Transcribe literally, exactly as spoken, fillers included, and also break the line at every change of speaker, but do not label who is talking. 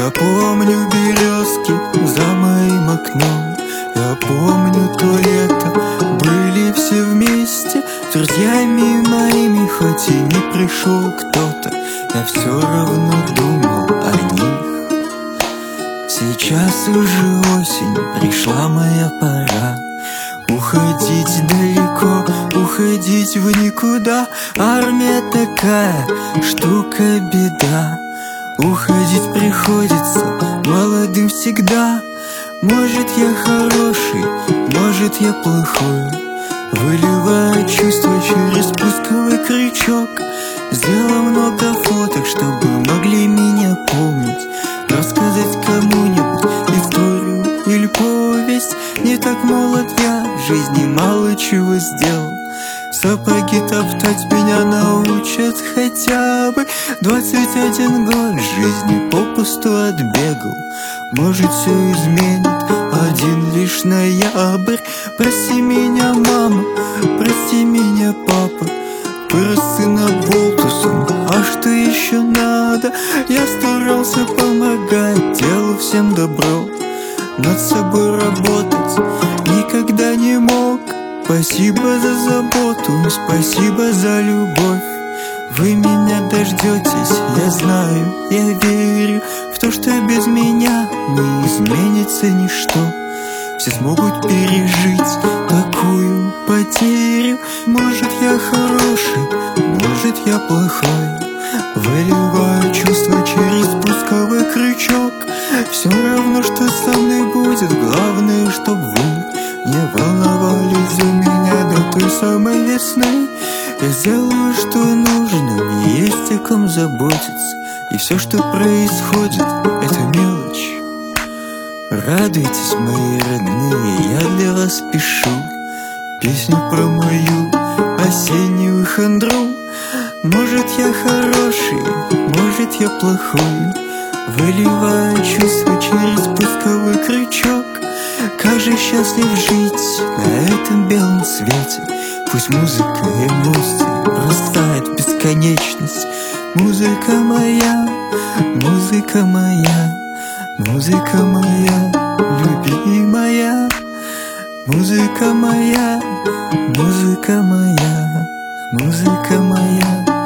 Я помню березки за моим окном, я помню то лето, были все вместе с друзьями моими. Хоть и не пришел кто-то, я все равно думал о них. Сейчас уже осень, пришла моя пора уходить далеко, уходить в никуда. Армия такая штука, беда. Уходить приходится молодым всегда. Может, я хороший, может, я плохой, выливаю чувства через спусковой крючок. Сделал много фоток, чтобы могли меня помнить, рассказать кому-нибудь историю или повесть. Не так молод я, в жизни мало чего сделал. Сапоги топтать меня научат хотя бы. Двадцать один год жизни попусту отбегал. Может, все изменит один лишь ноябрь. Прости меня, мама, прости меня, папа. Вырос сын оболтусом, а что еще надо? Я старался помогать, делал всем добро, над собой работать никогда не мог. Спасибо за заботу, спасибо за любовь. Вы меня дождетесь, я знаю, я верю в то, что без меня не изменится ничто. Все смогут пережить такую потерю. Может, я хороший, может, я плохой, выливаю чувства через спусковой крючок. Все равно, что со мной будет, главное, чтоб вы не волновались за меня до той самой весны. Я сделаю, что нужно, мне есть о ком заботиться, и все, что происходит, это мелочь. Радуйтесь, мои родные, я для вас пишу песню про мою осеннюю хандру. Может, я хороший, может, я плохой, выливаю чувства через спусковой крючок. Как же счастлив жить на этом белом свете. Пусть музыка эмоций бросает в бесконечность. Музыка моя, музыка моя, музыка моя, любимая. Музыка моя, музыка моя, музыка моя.